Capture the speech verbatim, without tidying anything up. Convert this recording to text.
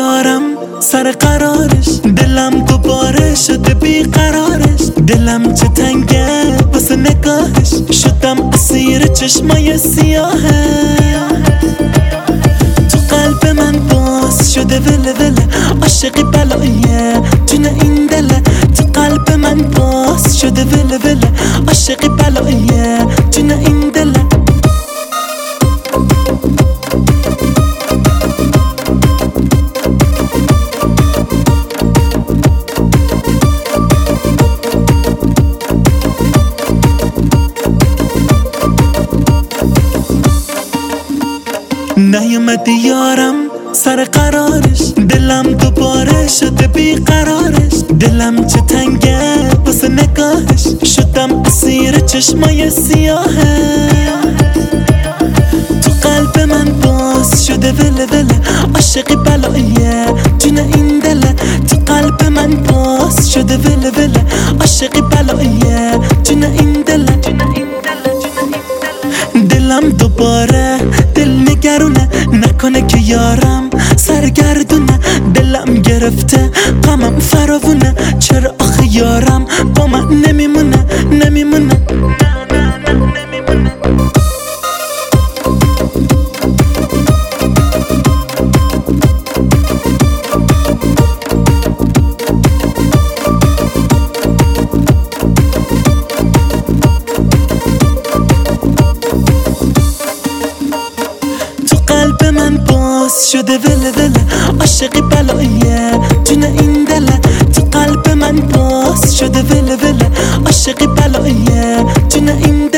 یارم سر قرارش، دلم دوباره شده بیقرارش. دلم چه تنگه واسه نگاهش، شدم اسیر چشمای سیاهه. تو قلب من باز شده وله وله، عاشقی بلاییه جون این دله. تو قلب من باز شده وله وله، عاشقی بلاییه جون این دله. نیومدی یارم سر قرارش، دلم دوباره شده بیقرارش. دلم چه تنگه واسه نگاهش، شدم اسیر چشمای سیاهه. تو قلب من باز شده وله وله، عاشقی بلاییه جون این دله. تو قلب من باز شده وله وله، عاشقی بلاییه جون این دله. دلم دوباره دل نگرونه، نکنه که یارم سرگردونه. دلم گرفته غمم فراوونه، چرا آخه یارم با من نمیمونه نمیمونه. قلب من باز شده وله وله، عاشقی بلاییه جون این دله. تو قلب من باز شده وله وله، عاشقی بلاییه جون این